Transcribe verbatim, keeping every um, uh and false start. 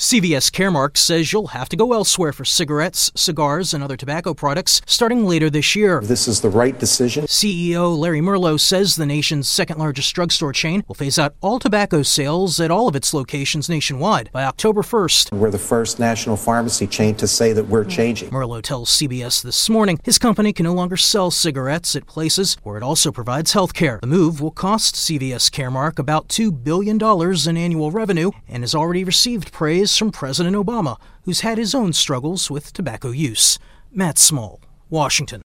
C V S Caremark says you'll have to go elsewhere for cigarettes, cigars, and other tobacco products starting later this year. This is the right decision. C E O Larry Merlo says the nation's second-largest drugstore chain will phase out all tobacco sales at all of its locations nationwide by October first. We're the first national pharmacy chain to say that we're changing. Merlo tells C B S this morning his company can no longer sell cigarettes at places where it also provides health care. The move will cost C V S Caremark about two billion dollars in annual revenue and has already received praise from President Obama, who's had his own struggles with tobacco use. Matt Small, Washington.